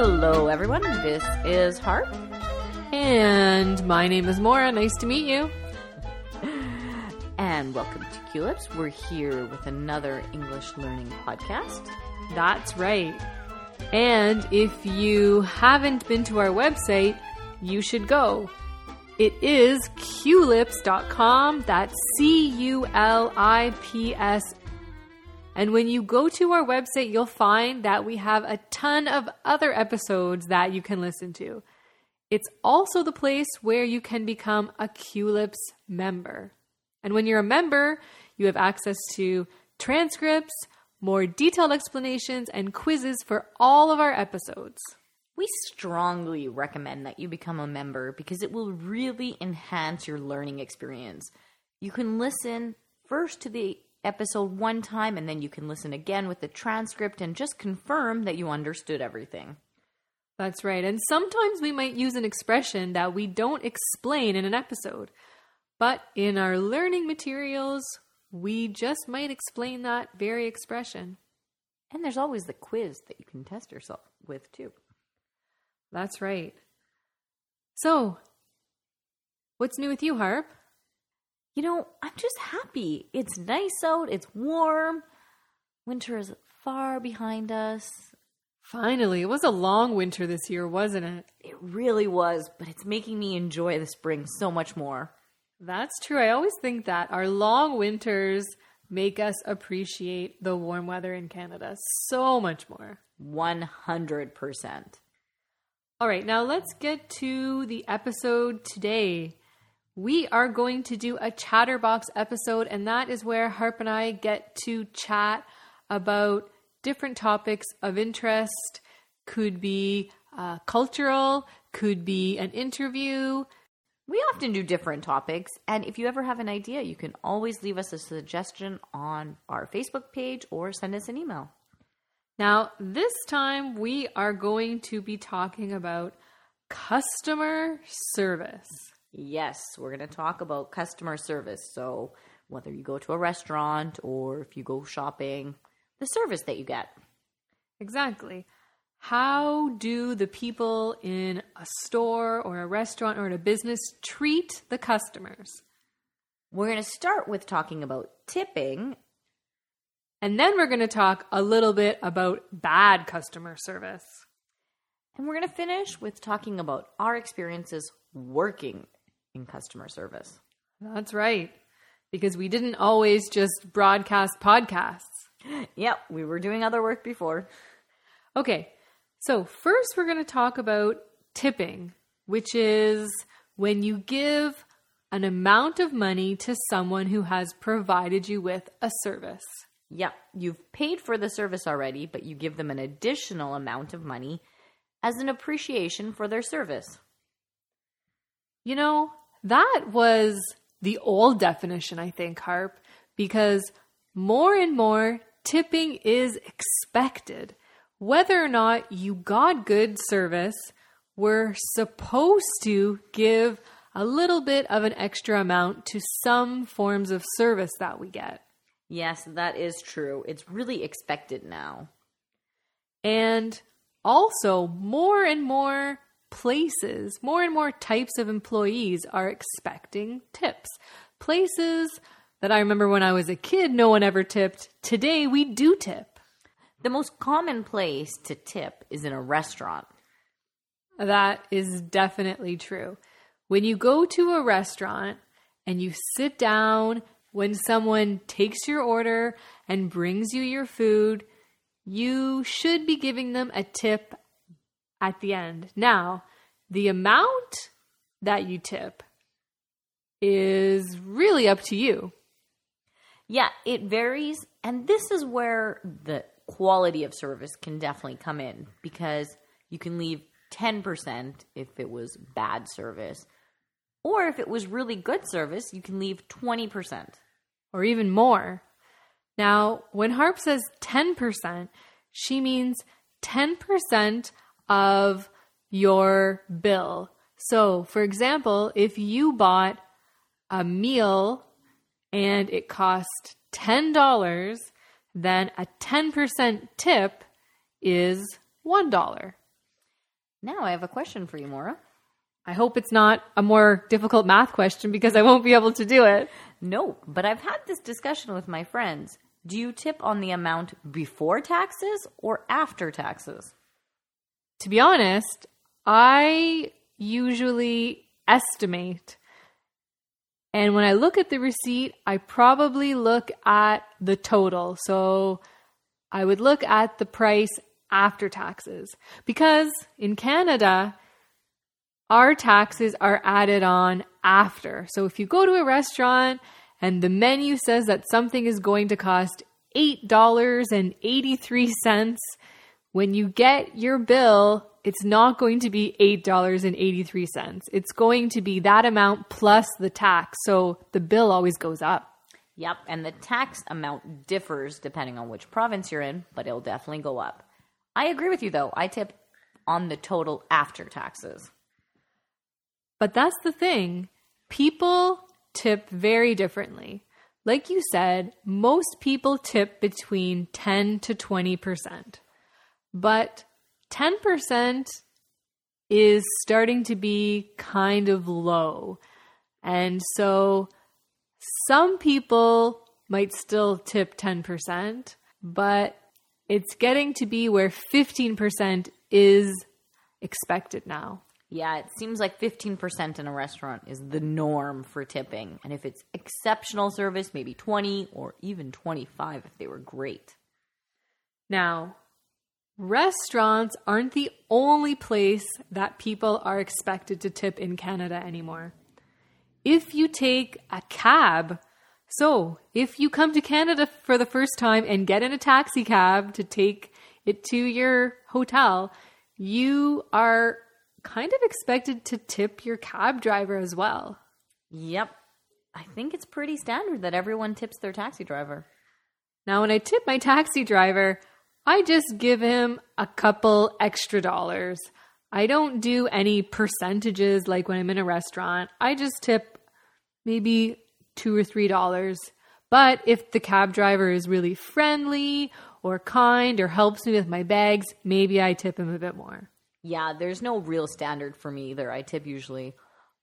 Hello, everyone. This is Harp. And my name is Maura. Nice to meet you. And welcome to Culips. We're here with another English learning podcast. That's right. And if you haven't been to our website, you should go. It is culips.com. That's CULIPS. And when you go to our website, you'll find that we have a ton of other episodes that you can listen to. It's also the place where you can become a Culips member. And when you're a member, you have access to transcripts, more detailed explanations, and quizzes for all of our episodes. We strongly recommend that you become a member because it will really enhance your learning experience. You can listen first to the episode one time, and then you can listen again with the transcript and just confirm that you understood everything. That's right. And sometimes we might use an expression that we don't explain in an episode. But in our learning materials, we just might explain that very expression. And there's always the quiz that you can test yourself with too. That's right. So, what's new with you, Harp? You know, I'm just happy. It's nice out. It's warm. Winter is far behind us. Finally, it was a long winter this year, wasn't it? It really was, but it's making me enjoy the spring so much more. That's true. I always think that our long winters make us appreciate the warm weather in Canada so much more. 100%. All right, now let's get to the episode today. We are going to do a Chatterbox episode, and that is where Harp and I get to chat about different topics of interest. Could be cultural, could be an interview. We often do different topics, and if you ever have an idea, you can always leave us a suggestion on our Facebook page or send us an email. Now, this time we are going to be talking about customer service. Yes, we're going to talk about customer service. So whether you go to a restaurant or if you go shopping, the service that you get. Exactly. How do the people in a store or a restaurant or in a business treat the customers? We're going to start with talking about tipping. And then we're going to talk a little bit about bad customer service. And we're going to finish with talking about our experiences working in customer service. That's right. Because we didn't always just broadcast podcasts. Yep, we were doing other work before. Okay, so first we're going to talk about tipping, which is when you give an amount of money to someone who has provided you with a service. Yep, you've paid for the service already, but you give them an additional amount of money as an appreciation for their service. You know, that was the old definition, I think, Harp, because more and more tipping is expected. Whether or not you got good service, we're supposed to give a little bit of an extra amount to some forms of service that we get. Yes, that is true. It's really expected now. And also, more and more places, more and more types of employees are expecting tips. Places that I remember when I was a kid, no one ever tipped. Today, we do tip. The most common place to tip is in a restaurant. That is definitely true. When you go to a restaurant and you sit down, when someone takes your order and brings you your food, you should be giving them a tip at the end. Now, the amount that you tip is really up to you. Yeah, it varies. And this is where the quality of service can definitely come in, because you can leave 10% if it was bad service. Or if it was really good service, you can leave 20%. Or even more. Now, when Harp says 10%, she means 10% of your bill. So, for example, if you bought a meal and it cost $10, then a 10% tip is $1. Now I have a question for you, Maura. I hope it's not a more difficult math question because I won't be able to do it. No, but I've had this discussion with my friends. Do you tip on the amount before taxes or after taxes? To be honest, I usually estimate. And when I look at the receipt, I probably look at the total. So I would look at the price after taxes. Because in Canada, our taxes are added on after. So if you go to a restaurant and the menu says that something is going to cost $8.83, when you get your bill, it's not going to be $8.83. It's going to be that amount plus the tax. So the bill always goes up. Yep, and the tax amount differs depending on which province you're in, but it'll definitely go up. I agree with you, though. I tip on the total after taxes. But that's the thing. People tip very differently. Like you said, most people tip between 10 to 20%. But 10% is starting to be kind of low. And so some people might still tip 10%, but it's getting to be where 15% is expected now. Yeah, it seems like 15% in a restaurant is the norm for tipping. And if it's exceptional service, maybe 20 or even 25 if they were great. Now, restaurants aren't the only place that people are expected to tip in Canada anymore. If you take a cab, so if you come to Canada for the first time and get in a taxi cab to take it to your hotel, you are kind of expected to tip your cab driver as well. Yep. I think it's pretty standard that everyone tips their taxi driver. Now, when I tip my taxi driver, I just give him a couple extra dollars. I don't do any percentages like when I'm in a restaurant. I just tip maybe $2 or $3. But if the cab driver is really friendly or kind or helps me with my bags, maybe I tip him a bit more. Yeah, there's no real standard for me either. I tip usually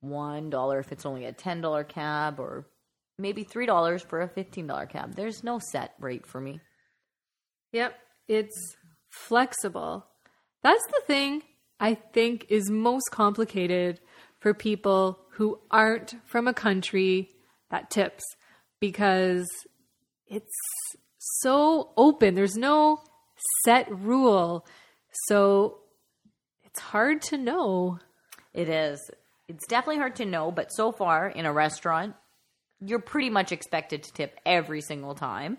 $1 if it's only a $10 cab or maybe $3 for a $15 cab. There's no set rate for me. Yep, it's flexible. That's the thing I think is most complicated for people who aren't from a country that tips because it's so open. There's no set rule. So it's hard to know. It is. It's definitely hard to know, but so far in a restaurant, you're pretty much expected to tip every single time.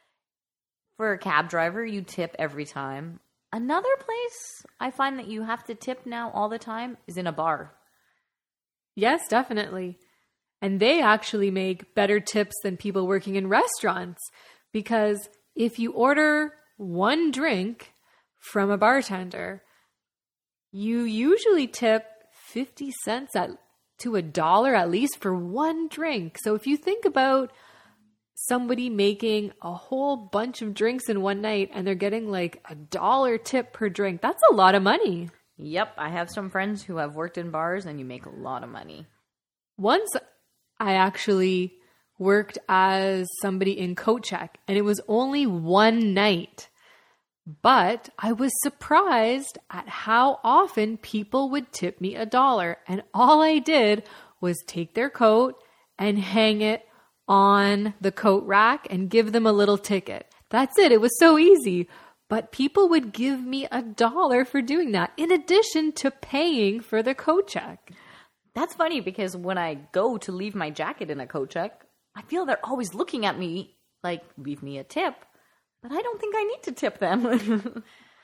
For a cab driver, you tip every time. Another place I find that you have to tip now all the time is in a bar. Yes, definitely. And they actually make better tips than people working in restaurants because if you order one drink from a bartender, you usually tip 50 cents to $1 at least for one drink. So if you think about somebody making a whole bunch of drinks in one night and they're getting like $1 tip per drink, that's a lot of money. Yep, I have some friends who have worked in bars and you make a lot of money. Once I actually worked as somebody in coat check and it was only one night. But I was surprised at how often people would tip me $1. And all I did was take their coat and hang it on the coat rack and give them a little ticket. That's it. It was so easy. But people would give me $1 for doing that in addition to paying for the coat check. That's funny because when I go to leave my jacket in a coat check, I feel they're always looking at me like, leave me a tip. But I don't think I need to tip them.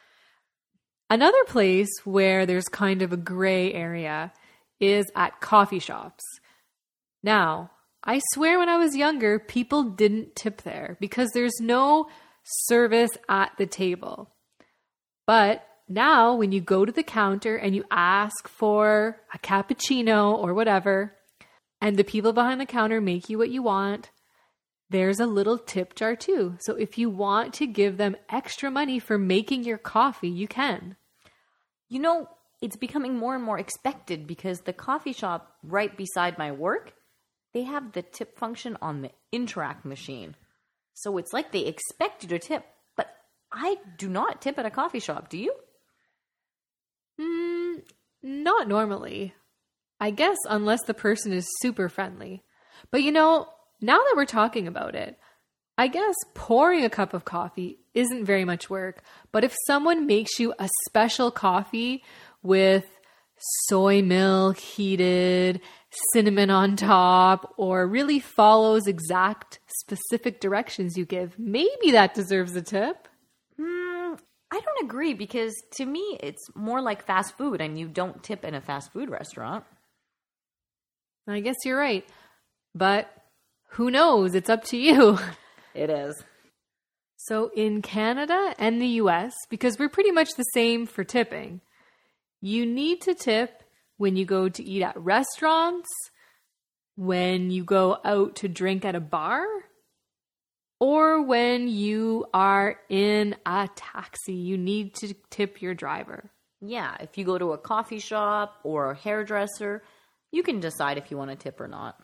Another place where there's kind of a gray area is at coffee shops. Now, I swear when I was younger, people didn't tip there because there's no service at the table. But now when you go to the counter and you ask for a cappuccino or whatever, and the people behind the counter make you what you want, there's a little tip jar too. So if you want to give them extra money for making your coffee, you can. You know, it's becoming more and more expected because the coffee shop right beside my work, they have the tip function on the Interac machine. So it's like they expect you to tip, but I do not tip at a coffee shop. Do you? Not normally. I guess unless the person is super friendly. But now that we're talking about it, I guess pouring a cup of coffee isn't very much work. But if someone makes you a special coffee with soy milk heated, cinnamon on top, or really follows exact specific directions you give, maybe that deserves a tip. I don't agree because to me, it's more like fast food and you don't tip in a fast food restaurant. I guess you're right. But who knows? It's up to you. It is. So in Canada and the US, because we're pretty much the same for tipping, you need to tip when you go to eat at restaurants, when you go out to drink at a bar, or when you are in a taxi. You need to tip your driver. Yeah, if you go to a coffee shop or a hairdresser, you can decide if you want to tip or not.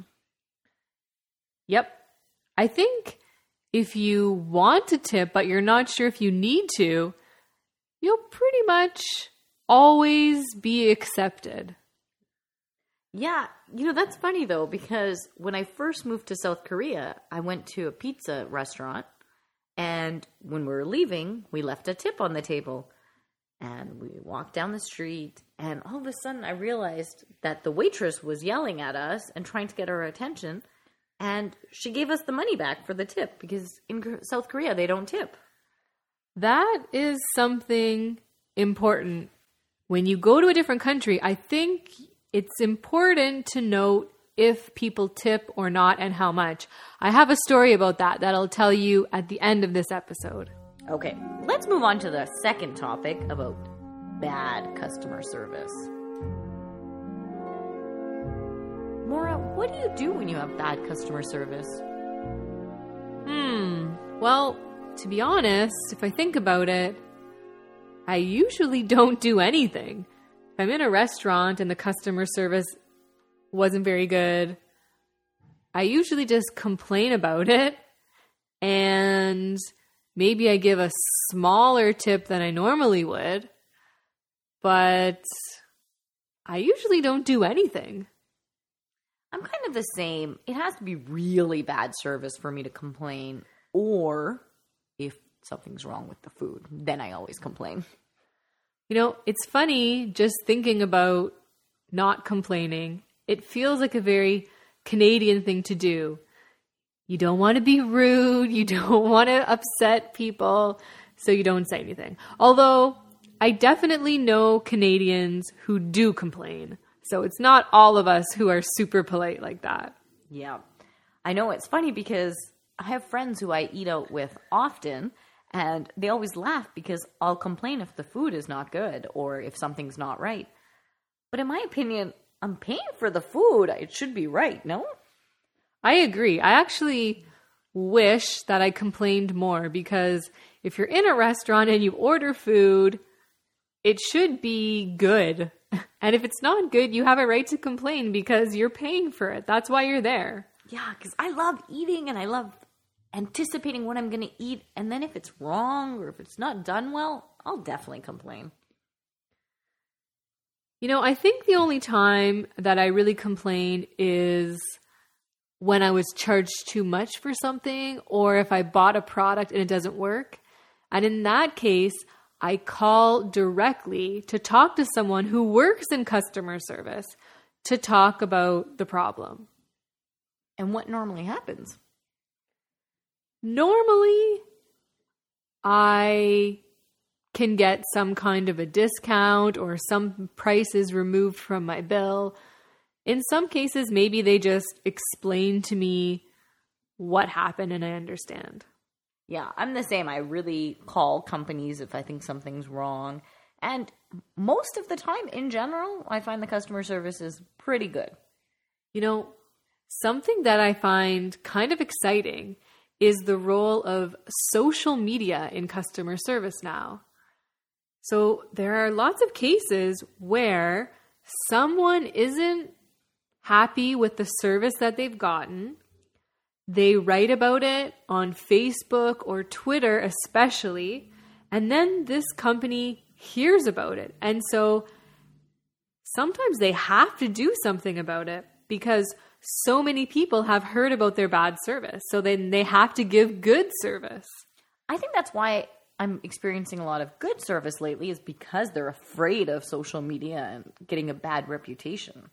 Yep. I think if you want to tip, but you're not sure if you need to, you'll pretty much always be accepted. Yeah, that's funny though, because when I first moved to South Korea, I went to a pizza restaurant, and when we were leaving, we left a tip on the table. And we walked down the street, and all of a sudden I realized that the waitress was yelling at us and trying to get our attention, and she gave us the money back for the tip, because in South Korea, they don't tip. That is something important. When you go to a different country, I think it's important to note if people tip or not and how much. I have a story about that I'll tell you at the end of this episode. Okay, let's move on to the second topic about bad customer service. Maura, what do you do when you have bad customer service? Well, to be honest, if I think about it, I usually don't do anything. If I'm in a restaurant and the customer service wasn't very good, I usually just complain about it, and maybe I give a smaller tip than I normally would, but I usually don't do anything. I'm kind of the same. It has to be really bad service for me to complain, or if something's wrong with the food, then I always complain. It's funny just thinking about not complaining. It feels like a very Canadian thing to do. You don't want to be rude. You don't want to upset people, so you don't say anything. Although, I definitely know Canadians who do complain. So it's not all of us who are super polite like that. Yeah. I know it's funny because I have friends who I eat out with often, and they always laugh because I'll complain if the food is not good or if something's not right. But in my opinion, I'm paying for the food. It should be right, no? I agree. I actually wish that I complained more, because if you're in a restaurant and you order food, it should be good. And if it's not good, you have a right to complain because you're paying for it. That's why you're there. Yeah, because I love eating and I love anticipating what I'm going to eat. And then if it's wrong or if it's not done well, I'll definitely complain. I think the only time that I really complain is when I was charged too much for something, or if I bought a product and it doesn't work. And in that case, I call directly to talk to someone who works in customer service to talk about the problem. And what normally happens? Normally, I can get some kind of a discount or some prices removed from my bill. In some cases, maybe they just explain to me what happened and I understand. Yeah, I'm the same. I really call companies if I think something's wrong. And most of the time, in general, I find the customer service is pretty good. Something that I find kind of exciting is the role of social media in customer service now. So there are lots of cases where someone isn't happy with the service that they've gotten. They write about it on Facebook or Twitter especially, and then this company hears about it. And so sometimes they have to do something about it because so many people have heard about their bad service. So then they have to give good service. I think that's why I'm experiencing a lot of good service lately, is because they're afraid of social media and getting a bad reputation.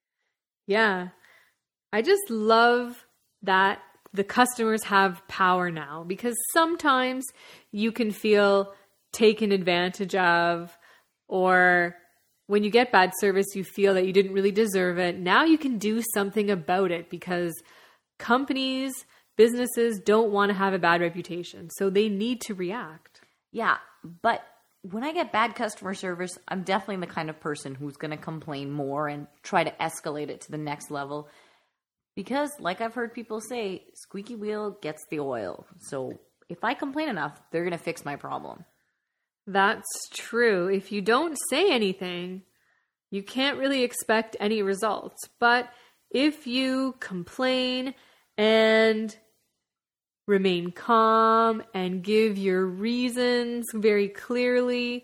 Yeah. I just love that the customers have power now, because sometimes you can feel taken advantage of, or when you get bad service, you feel that you didn't really deserve it. Now you can do something about it because companies, businesses don't want to have a bad reputation, so they need to react. Yeah, but when I get bad customer service, I'm definitely the kind of person who's going to complain more and try to escalate it to the next level. Because, like I've heard people say, squeaky wheel gets the oil. So if I complain enough, they're going to fix my problem. That's true. If you don't say anything, you can't really expect any results. But if you complain and remain calm and give your reasons very clearly,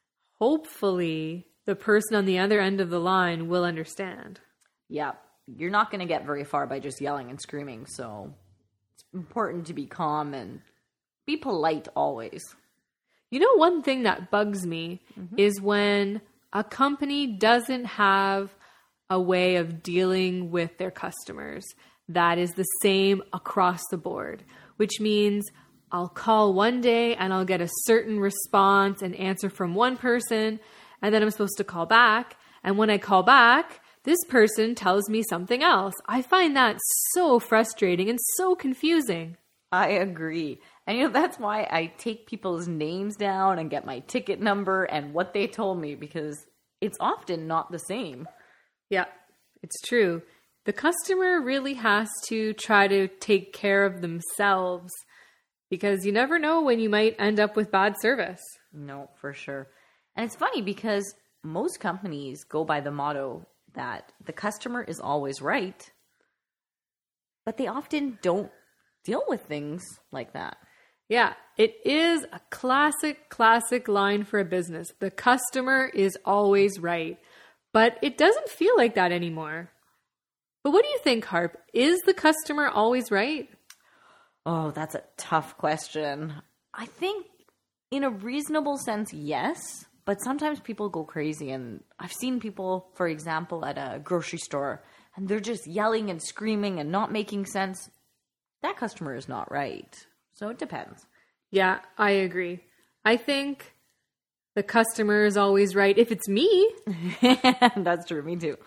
hopefully the person on the other end of the line will understand. Yeah, you're not going to get very far by just yelling and screaming. So it's important to be calm and be polite always. You know, one thing that bugs me is when a company doesn't have a way of dealing with their customers that is the same across the board, which means I'll call one day and I'll get a certain response and answer from one person, and then I'm supposed to call back. And when I call back, this person tells me something else. I find that so frustrating and so confusing. I agree. And that's why I take people's names down and get my ticket number and what they told me, because it's often not the same. Yeah, it's true. The customer really has to try to take care of themselves, because you never know when you might end up with bad service. No, for sure. And it's funny because most companies go by the motto that the customer is always right, but they often don't deal with things like that. Yeah, it is a classic line for a business. The customer is always right, but it doesn't feel like that anymore. But what do you think, Harp? Is the customer always right? Oh, that's a tough question. I think in a reasonable sense, yes. But sometimes people go crazy. And I've seen people, for example, at a grocery store, and they're just yelling and screaming and not making sense. That customer is not right. So it depends. Yeah, I agree. I think the customer is always right if it's me. That's true. Me too.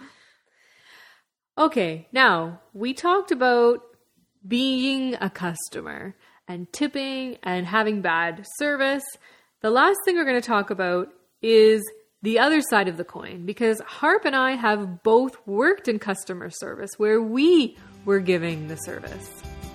Okay, now we talked about being a customer and tipping and having bad service. The last thing we're going to talk about is the other side of the coin, because Harp and I have both worked in customer service where we were giving the service.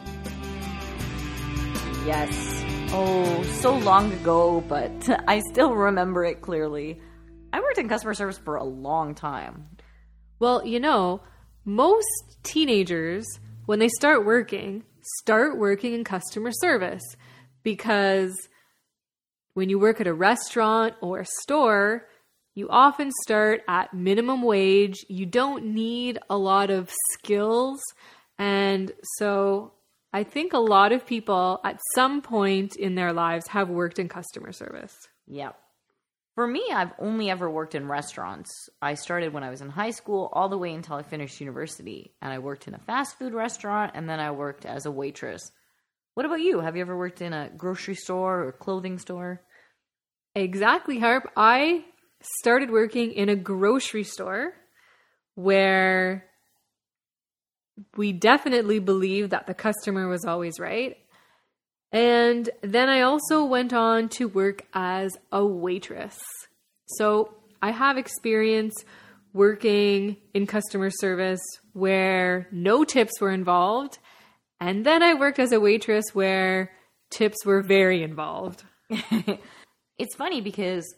Yes. Oh, so long ago, but I still remember it clearly. I worked in customer service for a long time. Well, most teenagers, when they start working in customer service, because when you work at a restaurant or a store, you often start at minimum wage. You don't need a lot of skills. And so I think a lot of people at some point in their lives have worked in customer service. Yeah. For me, I've only ever worked in restaurants. I started when I was in high school all the way until I finished university. And I worked in a fast food restaurant, and then I worked as a waitress. What about you? Have you ever worked in a grocery store or clothing store? Exactly, Harp. I started working in a grocery store where we definitely believed that the customer was always right. And then I also went on to work as a waitress. So I have experience working in customer service where no tips were involved. And then I worked as a waitress where tips were very involved. It's funny because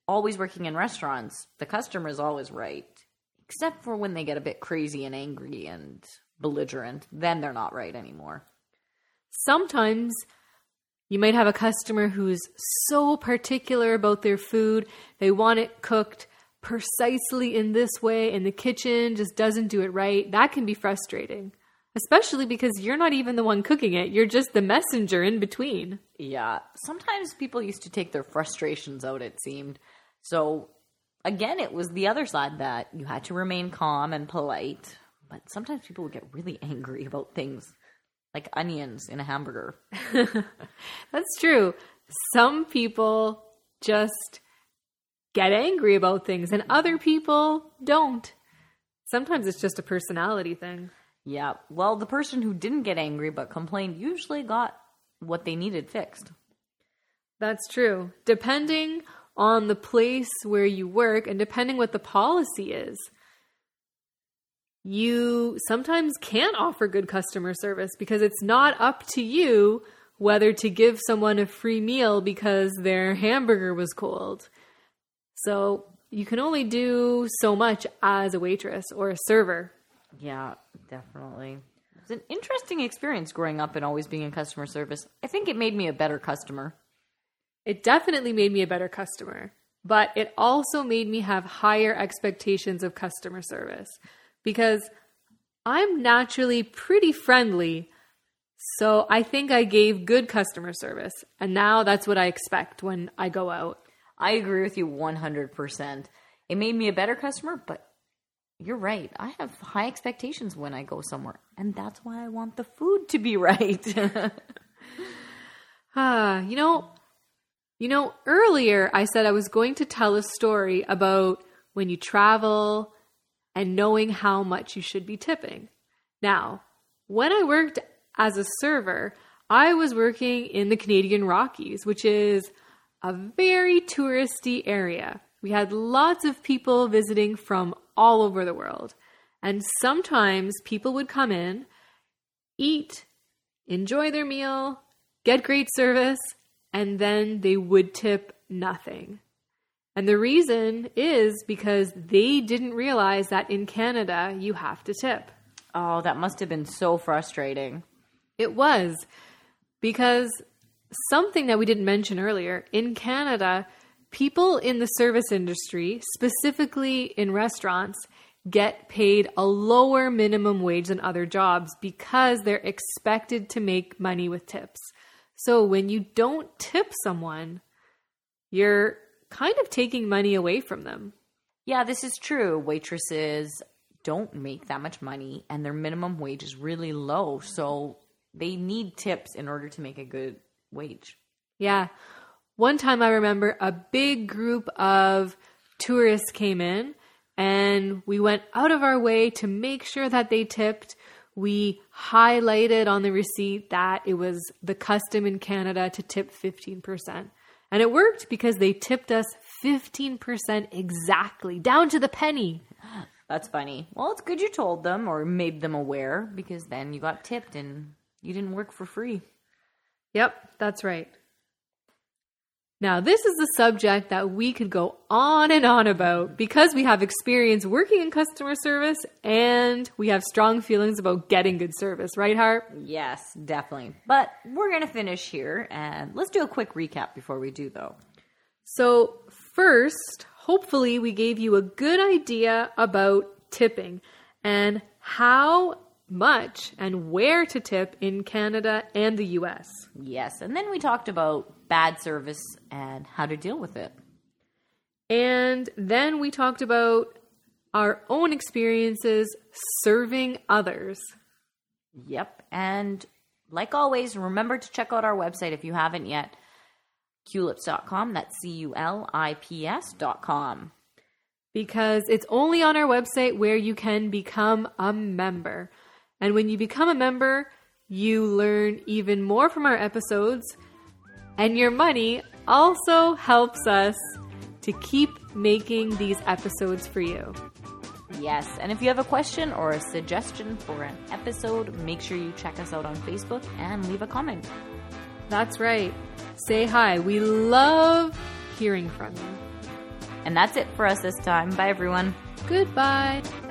always working in restaurants, the customer is always right. Except for when they get a bit crazy and angry and belligerent. Then they're not right anymore. Sometimes you might have a customer who's so particular about their food. They want it cooked precisely in this way, and the kitchen just doesn't do it right. That can be frustrating, especially because you're not even the one cooking it. You're just the messenger in between. Yeah. Sometimes people used to take their frustrations out, it seemed. So, again, it was the other side that you had to remain calm and polite. But sometimes people would get really angry about things like onions in a hamburger. That's true. Some people just get angry about things and other people don't. Sometimes it's just a personality thing. Yeah. Well, the person who didn't get angry but complained usually got what they needed fixed. That's true. Depending on the place where you work and depending what the policy is, you sometimes can't offer good customer service because it's not up to you whether to give someone a free meal because their hamburger was cold. So you can only do so much as a waitress or a server. Yeah, definitely. It was an interesting experience growing up and always being in customer service. I think it made me a better customer. It definitely made me a better customer, but it also made me have higher expectations of customer service because I'm naturally pretty friendly. So I think I gave good customer service, and now that's what I expect when I go out. I agree with you 100%. It made me a better customer, but you're right. I have high expectations when I go somewhere, and that's why I want the food to be right. Earlier I said I was going to tell a story about when you travel and knowing how much you should be tipping. Now, when I worked as a server, I was working in the Canadian Rockies, which is a very touristy area. We had lots of people visiting from all over the world. And sometimes people would come in, eat, enjoy their meal, get great service, and then they would tip nothing. And the reason is because they didn't realize that in Canada, you have to tip. Oh, that must have been so frustrating. It was, because something that we didn't mention earlier, in Canada, people in the service industry, specifically in restaurants, get paid a lower minimum wage than other jobs because they're expected to make money with tips. So when you don't tip someone, you're kind of taking money away from them. Yeah, this is true. Waitresses don't make that much money and their minimum wage is really low. So they need tips in order to make a good wage. Yeah. One time I remember a big group of tourists came in and we went out of our way to make sure that they tipped. We highlighted on the receipt that it was the custom in Canada to tip 15%. And it worked because they tipped us 15% exactly, down to the penny. That's funny. Well, it's good you told them or made them aware because then you got tipped and you didn't work for free. Yep, that's right. Now, this is a subject that we could go on and on about because we have experience working in customer service and we have strong feelings about getting good service, right, Harp? Yes, definitely. But we're going to finish here and let's do a quick recap before we do, though. So first, hopefully we gave you a good idea about tipping and how much and where to tip in Canada and the US. Yes, and then we talked about bad service and how to deal with it. And then we talked about our own experiences serving others. Yep, and like always, remember to check out our website if you haven't yet, culips.com, that's CULIPS.com. Because it's only on our website where you can become a member. And when you become a member, you learn even more from our episodes. And your money also helps us to keep making these episodes for you. Yes, and if you have a question or a suggestion for an episode, make sure you check us out on Facebook and leave a comment. That's right. Say hi. We love hearing from you. And that's it for us this time. Bye, everyone. Goodbye.